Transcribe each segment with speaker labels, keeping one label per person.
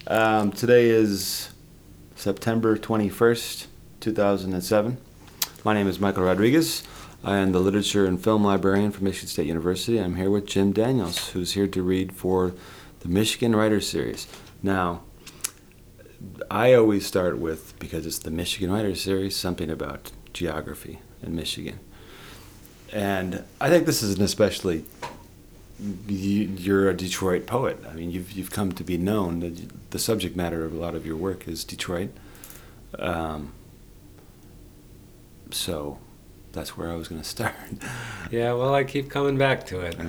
Speaker 1: Today is September 21st, 2007. My name is Michael Rodriguez. I am the Literature and Film Librarian for Michigan State University. I'm here with Jim Daniels, who's here to read for the Michigan Writers Series. Now, I always start with, because it's the Michigan Writers Series, something about geography in Michigan. And I think this is an especially, you're a Detroit poet. I mean, you've come to be known that the subject matter of a lot of your work is Detroit. So that's where I was going to start.
Speaker 2: Yeah, well, I keep coming back to it.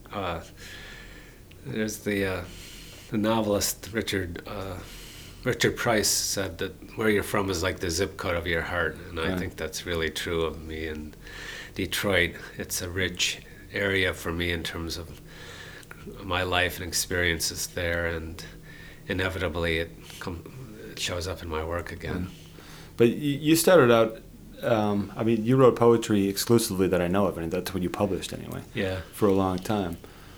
Speaker 2: There's the novelist Richard Price said that where you're from is like the zip code of your heart, and I think that's really true of me. And Detroit, it's a rich area for me in terms of my life and experiences there, and inevitably it shows up in my work again.
Speaker 1: But you started out, you wrote poetry exclusively that I know of, and that's what you published anyway.
Speaker 2: Yeah.
Speaker 1: For a long time.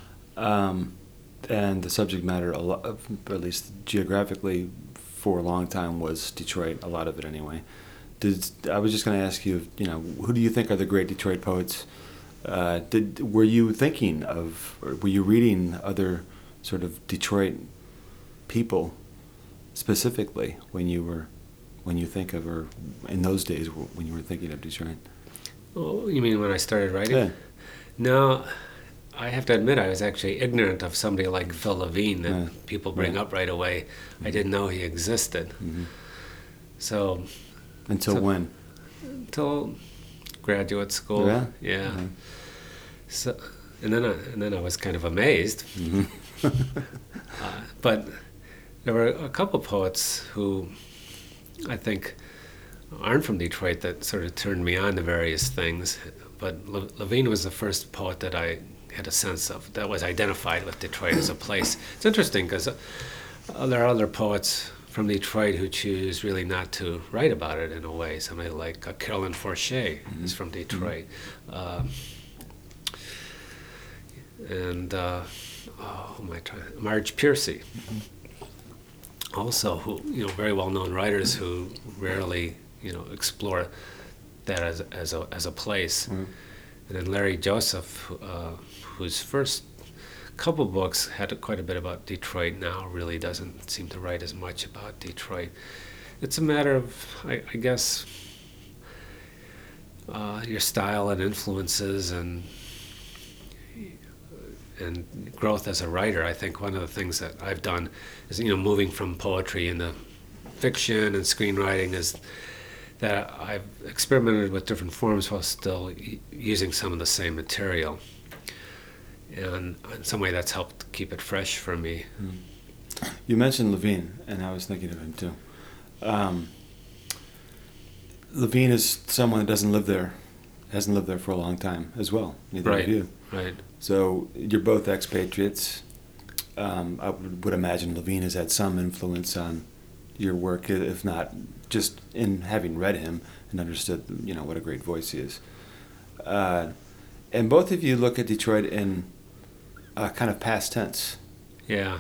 Speaker 1: And the subject matter, at least geographically, for a long time was Detroit, a lot of it anyway. I was just going to ask you, who do you think are the great Detroit poets? Were you thinking of, or were you reading other sort of Detroit people specifically when you think of, or in those days when you were thinking of Detroit?
Speaker 2: Oh, you mean when I started writing?
Speaker 1: Yeah.
Speaker 2: No, I have to admit I was actually ignorant of somebody like Phil Levine that people bring up right away. I didn't know he existed.
Speaker 1: Mm-hmm.
Speaker 2: So
Speaker 1: Until when?
Speaker 2: Until graduate school.
Speaker 1: Yeah.
Speaker 2: Yeah. Mm-hmm. So and then I was kind of amazed.
Speaker 1: Mm-hmm.
Speaker 2: But there were a couple poets who I think aren't from Detroit that sort of turned me on to various things. But Levine was the first poet that I had a sense of that was identified with Detroit as a place. It's interesting because there are other poets from Detroit who choose really not to write about it in a way. Somebody like Carolyn Forche is from Detroit. And Marge Piercy, also, who very well-known writers who rarely explore that as a place. And then Larry Joseph, whose first couple books had quite a bit about Detroit, now really doesn't seem to write as much about Detroit. It's a matter of, I guess, your style and influences and growth as a writer. I think one of the things that I've done is, moving from poetry into fiction and screenwriting, is that I've experimented with different forms while still using some of the same material. And in some way that's helped keep it fresh for me.
Speaker 1: You mentioned Levine, and I was thinking of him too. Levine is someone that doesn't live there, hasn't lived there for a long time as well. Neither of you.
Speaker 2: Right.
Speaker 1: So you're both expatriates. I would imagine Levine has had some influence on your work, if not just in having read him and understood, what a great voice he is. And both of you look at Detroit in kind of past tense.
Speaker 2: Yeah.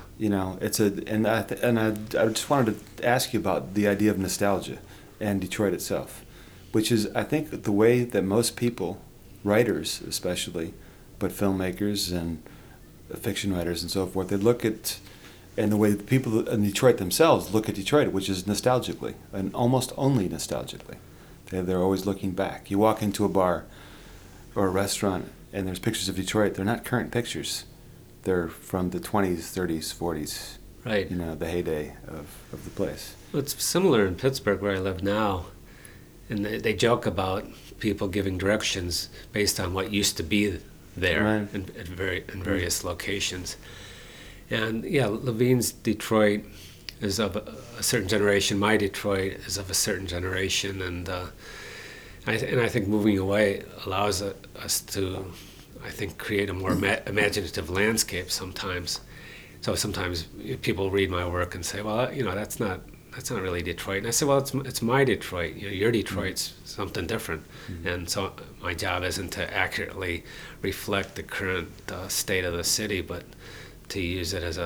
Speaker 1: I just wanted to ask you about the idea of nostalgia and Detroit itself, which is, I think, the way that most people, writers especially, but filmmakers and fiction writers and so forth, they look at, and the way the people in Detroit themselves look at Detroit, which is nostalgically, and almost only nostalgically. They're always looking back. You walk into a bar or a restaurant and there's pictures of Detroit. They're not current pictures. They're from the 20s, 30s, 40s.
Speaker 2: Right.
Speaker 1: The heyday of the place.
Speaker 2: Well, it's similar in Pittsburgh, where I live now. And they joke about people giving directions based on what used to be there,
Speaker 1: right,
Speaker 2: in various locations. And yeah, Levine's Detroit is of a certain generation. My Detroit is of a certain generation, and I think moving away allows us to, I think, create a more imaginative landscape sometimes. So sometimes people read my work and say, well, that's not really Detroit. And I say, well, it's my Detroit. Your Detroit's something different. Mm-hmm. And so my job isn't to accurately reflect the current state of the city, but to use it as a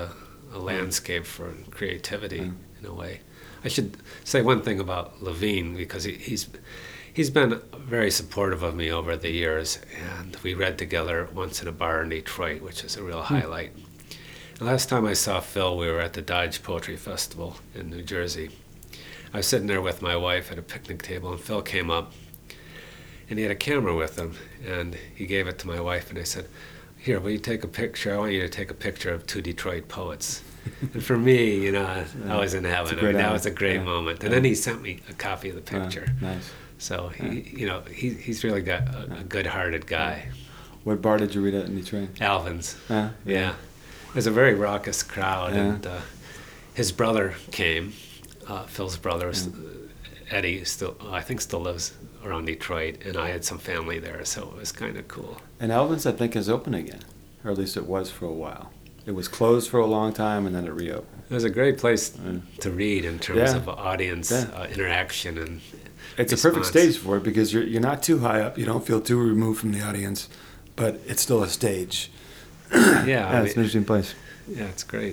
Speaker 2: a landscape for creativity in a way. I should say one thing about Levine, because he's been very supportive of me over the years, and we read together once in a bar in Detroit, which is a real highlight. The last time I saw Phil, we were at the Dodge Poetry Festival in New Jersey. I was sitting there with my wife at a picnic table, and Phil came up, and he had a camera with him, and he gave it to my wife, and I said, "Here, will you take a picture? I want you to take a picture of two Detroit poets." And for me, I was in heaven. That was a great moment. And then he sent me a copy of the picture.
Speaker 1: Nice.
Speaker 2: So he's really got a good-hearted guy.
Speaker 1: What bar did you read at in Detroit?
Speaker 2: Alvin's. Yeah. It was a very raucous crowd, and his brother came. Phil's brother, Eddie, I think still lives around Detroit, and I had some family there, so it was kind of cool.
Speaker 1: And Alvin's, I think, is open again, or at least it was for a while. It was closed for a long time, and then it reopened.
Speaker 2: It was a great place to read in terms of audience interaction and
Speaker 1: it's
Speaker 2: response.
Speaker 1: A perfect stage for it because you're not too high up, you don't feel too removed from the audience, but it's still a stage.
Speaker 2: Yeah,
Speaker 1: it's an interesting place.
Speaker 2: Yeah, it's great.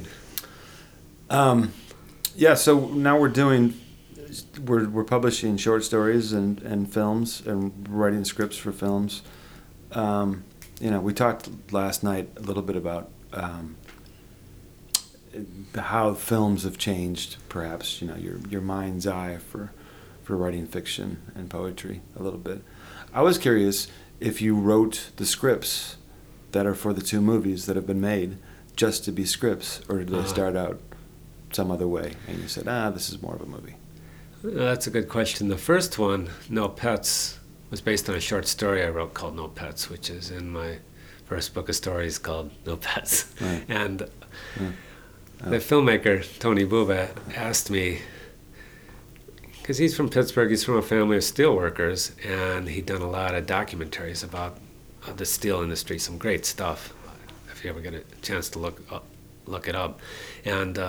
Speaker 1: So now we're publishing short stories and films and writing scripts for films. We talked last night a little bit about how films have changed, perhaps, your mind's eye for writing fiction and poetry a little bit. I was curious if you wrote the scripts that are for the two movies that have been made just to be scripts, or did they start out some other way and you said, this is more of a movie?
Speaker 2: That's a good question. The first one, No Pets, was based on a short story I wrote called No Pets, which is in my first book of stories called No Pets.
Speaker 1: Right.
Speaker 2: And the filmmaker, Tony Buba, asked me, because he's from Pittsburgh, he's from a family of steelworkers, and he'd done a lot of documentaries about the steel industry, some great stuff, if you ever get a chance to look it up. And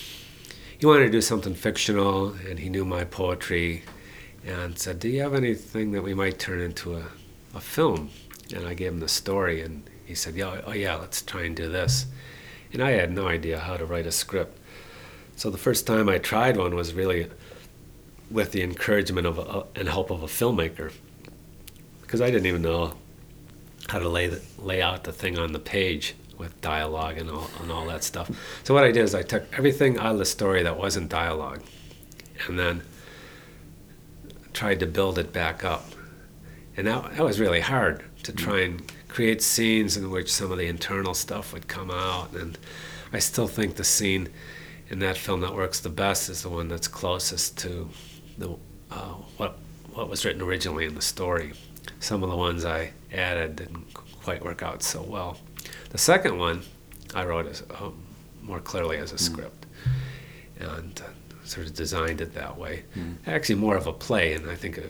Speaker 2: he wanted to do something fictional, and he knew my poetry, and said, "Do you have anything that we might turn into a film?" And I gave him the story, and he said, yeah, let's try and do this. And I had no idea how to write a script. So the first time I tried one was really with the encouragement and help of a filmmaker, because I didn't even know how to lay out the thing on the page with dialogue and all that stuff. So what I did is I took everything out of the story that wasn't dialogue, and then tried to build it back up. And that was really hard, to try and create scenes in which some of the internal stuff would come out. And I still think the scene in that film that works the best is the one that's closest to what was written originally in the story. Some of the ones I added didn't quite work out so well. The second one I wrote more clearly as a script, and sort of designed it that way. Actually more of a play, and I think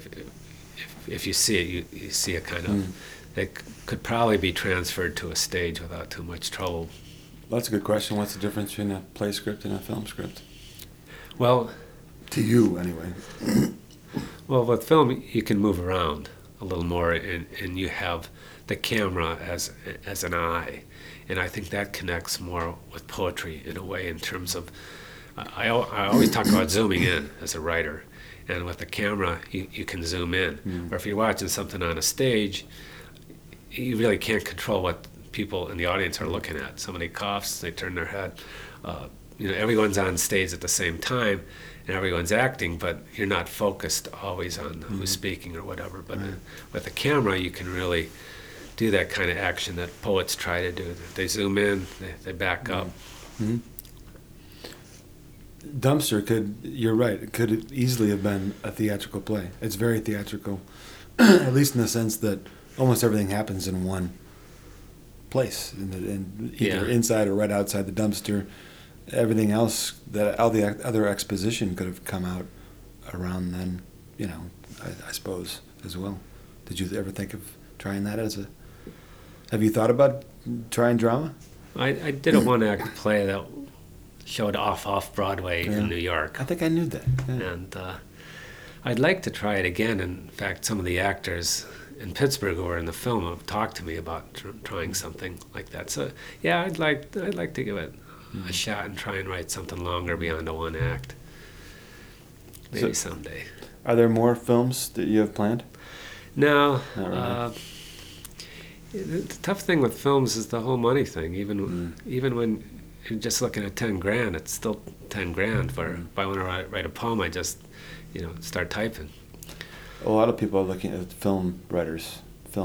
Speaker 2: if you see it, you see a kind of, it could probably be transferred to a stage without too much trouble.
Speaker 1: That's a good question. What's the difference between a play script and a film script?
Speaker 2: Well,
Speaker 1: to you, anyway.
Speaker 2: Well, with film, you can move around a little more, and you have the camera as an eye. And I think that connects more with poetry in a way, in terms of, I always talk about zooming in as a writer. And with the camera, you can zoom in. Or if you're watching something on a stage, you really can't control what people in the audience are looking at. Somebody coughs, they turn their head. Everyone's on stage at the same time, and everyone's acting, but you're not focused always on who's speaking or whatever. But with a camera, you can really do that kind of action that poets try to do. They zoom in, they back up.
Speaker 1: Dumpster you're right, it could easily have been a theatrical play. It's very theatrical, at least in the sense that almost everything happens in one place, either inside or right outside the dumpster. Everything else, all the other exposition could have come out around then, I suppose, as well. Did you ever think of trying that have you thought about trying drama?
Speaker 2: I did a one-act play that showed off Broadway in New York.
Speaker 1: I think I knew that. Yeah.
Speaker 2: And I'd like to try it again. In fact, some of the actors in Pittsburgh who were in the film have talked to me about trying something like that. So yeah, I'd like to give it a shot and try and write something longer beyond a one act. Maybe someday.
Speaker 1: Are there more films that you have planned?
Speaker 2: No.
Speaker 1: Not really.
Speaker 2: The tough thing with films is the whole money thing. Even when you're just looking at 10 grand, it's still 10 grand. If I want to write a poem, I just, start typing.
Speaker 1: A lot of people are looking at film writers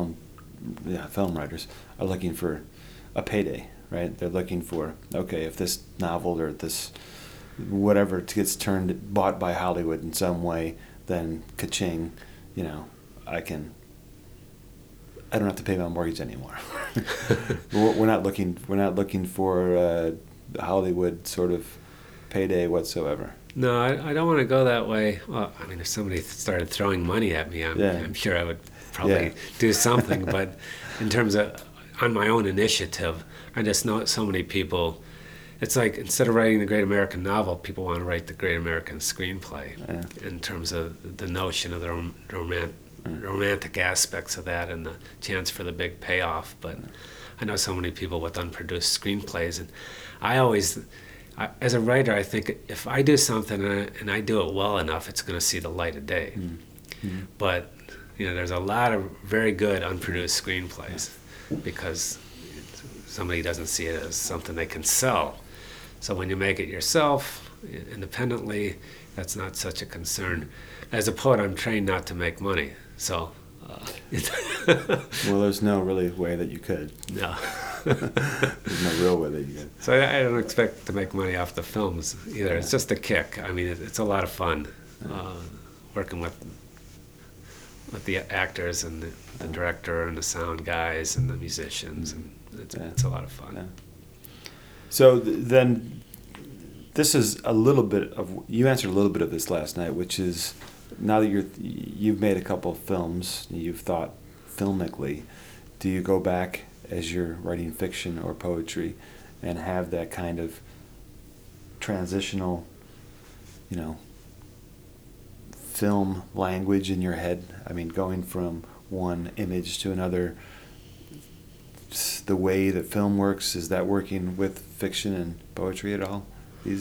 Speaker 1: are looking for a payday, right? They're looking for, okay, if this novel or this whatever gets bought by Hollywood in some way, then ka-ching, I don't have to pay my mortgage anymore. We're not looking for Hollywood sort of payday whatsoever.
Speaker 2: No, I don't want to go that way. Well, I mean, if somebody started throwing money at me, I'm sure I would probably do something. But in terms of on my own initiative, I just know so many people. It's like instead of writing the great American novel, people want to write the great American screenplay. Yeah. In terms of the notion of the romantic aspects of that and the chance for the big payoff. But I know so many people with unproduced screenplays, and as a writer, I think if I do something and I do it well enough, it's going to see the light of day. Mm-hmm. But there's a lot of very good unproduced screenplays because somebody doesn't see it as something they can sell. So when you make it yourself, independently, that's not such a concern. As a poet, I'm trained not to make money, so.
Speaker 1: Well, there's no really way that you could.
Speaker 2: No.
Speaker 1: There's no real way that you could.
Speaker 2: So I don't expect to make money off the films either. Yeah. It's just a kick. I mean, it's a lot of fun working with the actors and the director and the sound guys and the musicians, and it's a lot of fun. Yeah.
Speaker 1: So then, this is a little bit of, you answered a little bit of this last night, which is, now that you've made a couple of films, you've thought filmically, do you go back as you're writing fiction or poetry and have that kind of transitional, film language in your head? I mean, going from one image to another, the way that film works, is that working with fiction and poetry at all?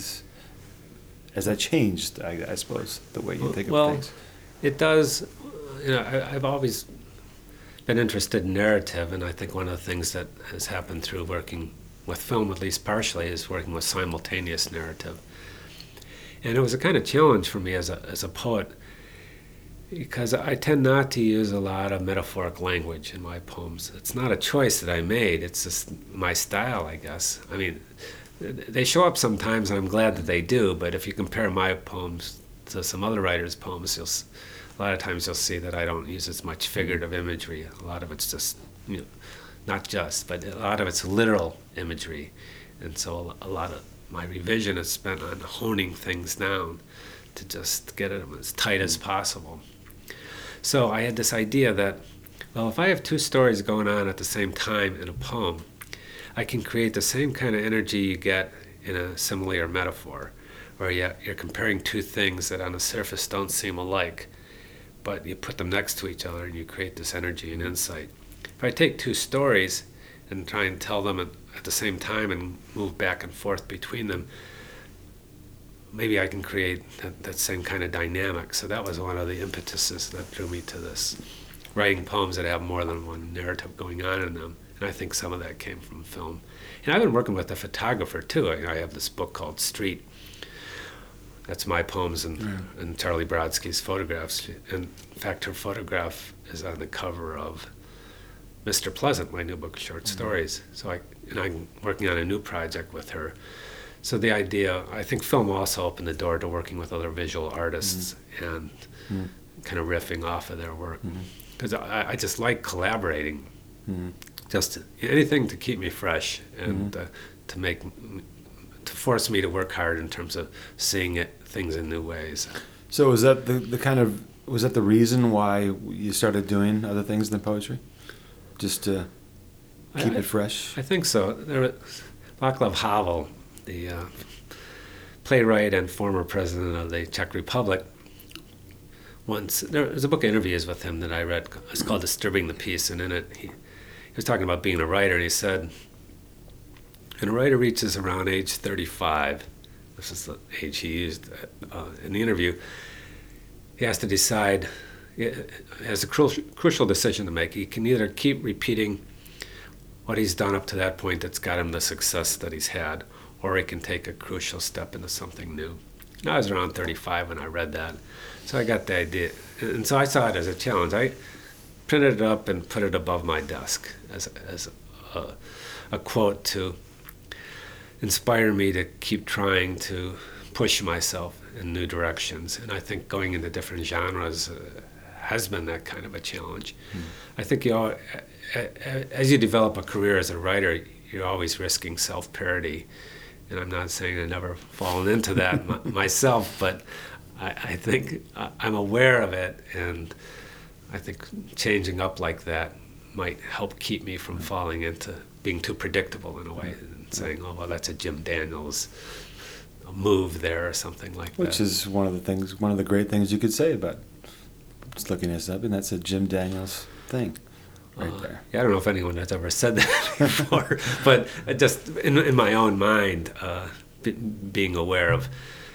Speaker 1: Has that changed, I suppose, the way you think of things?
Speaker 2: Well, it does. I've always been interested in narrative, and I think one of the things that has happened through working with film, at least partially, is working with simultaneous narrative. And it was a kind of challenge for me as a poet, because I tend not to use a lot of metaphoric language in my poems. It's not a choice that I made, it's just my style, I guess. I mean, they show up sometimes, and I'm glad that they do, but if you compare my poems to some other writers' poems, a lot of times you'll see that I don't use as much figurative imagery. A lot of it's just, not just, but a lot of it's literal imagery. And so a lot of my revision is spent on honing things down to just get them as tight as possible. So I had this idea that, well, if I have two stories going on at the same time in a poem, I can create the same kind of energy you get in a simile or metaphor, where you're comparing two things that on the surface don't seem alike, but you put them next to each other and you create this energy and insight. If I take two stories and try and tell them at the same time and move back and forth between them, maybe I can create that same kind of dynamic. So that was one of the impetuses that drew me to this, writing poems that have more than one narrative going on in them. And I think some of that came from film. And I've been working with a photographer too. I have this book called Street. That's my poems and Charlie Brodsky's photographs. And in fact, her photograph is on the cover of Mr. Pleasant, my new book of short stories. So I'm working on a new project with her. So the idea, I think film also opened the door to working with other visual artists and kind of riffing off of their work. Because I just like collaborating. Just anything to keep me fresh and to force me to work hard in terms of seeing things in new ways.
Speaker 1: So was that was that the reason why you started doing other things than poetry? Just to keep it fresh?
Speaker 2: I think so. Václav Havel, the playwright and former president of the Czech Republic, there was a book of interviews with him that I read. It's called Disturbing the Peace, and in it he was talking about being a writer, and he said, And a writer reaches around age 35, this is the age he used in the interview, he has to decide, he has a crucial decision to make. He can either keep repeating what he's done up to that point that's got him the success that he's had, or he can take a crucial step into something new. And I was around 35 when I read that, so I got the idea. And so I saw it as a challenge. I printed it up and put it above my desk as a quote to inspire me to keep trying to push myself in new directions. And I think going into different genres has been that kind of a challenge. I think as you develop a career as a writer, you're always risking self-parody. And I'm not saying I've never fallen into that myself, but I think I'm aware of it, and I think changing up like that might help keep me from falling into being too predictable in a way, and saying, oh, well, that's a Jim Daniels move there or something like that.
Speaker 1: Which is one of the great things you could say about just looking this up, and that's a Jim Daniels thing right there.
Speaker 2: Yeah, I don't know if anyone has ever said that before, but just in my own mind, being aware of,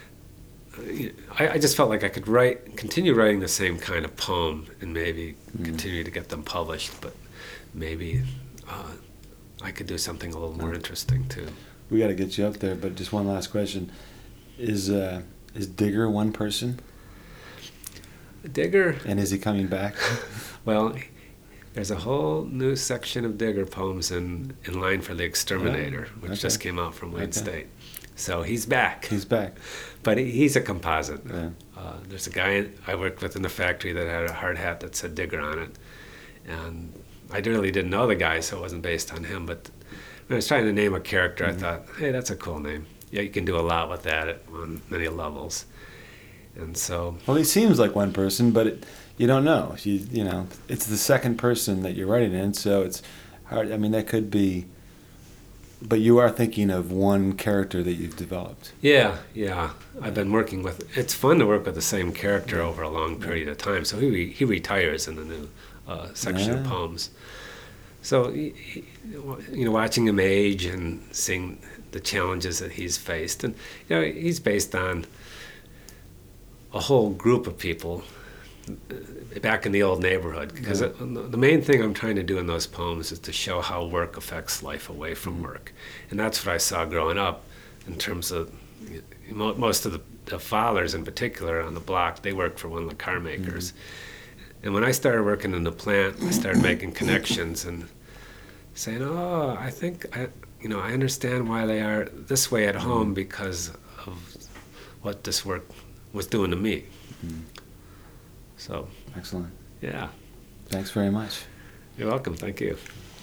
Speaker 2: I just felt like I could continue writing the same kind of poem and maybe continue to get them published, but maybe I could do something a little more interesting too.
Speaker 1: We got to get you up there, but just one last question: Is Digger one person?
Speaker 2: Digger.
Speaker 1: And is he coming back?
Speaker 2: Well, there's a whole new section of Digger poems in Line for the Exterminator, which just came out from Wayne State. So he's back.
Speaker 1: He's back.
Speaker 2: But he's a composite.
Speaker 1: Yeah.
Speaker 2: There's a guy I worked with in the factory that had a hard hat that said Digger on it. And I really didn't know the guy, so it wasn't based on him. But when I was trying to name a character, I thought, hey, that's a cool name. Yeah, you can do a lot with that on many levels. And so...
Speaker 1: Well, he seems like one person, but you don't know. You know, it's the second person that you're writing in, so it's hard. I mean, that could be... But you are thinking of one character that you've developed.
Speaker 2: Yeah. I've been working with... It's fun to work with the same character over a long period of time. So he retires in the new section of poems. So, watching him age and seeing the challenges that he's faced. And, he's based on a whole group of people back in the old neighborhood, because the main thing I'm trying to do in those poems is to show how work affects life away from work. And that's what I saw growing up in terms of most of the fathers in particular on the block. They worked for one of the car makers. And when I started working in the plant, I started making connections and saying, oh, I think I understand why they are this way at home because of what this work was doing to me. So
Speaker 1: excellent.
Speaker 2: Yeah.
Speaker 1: Thanks very much.
Speaker 2: You're welcome. Thank you.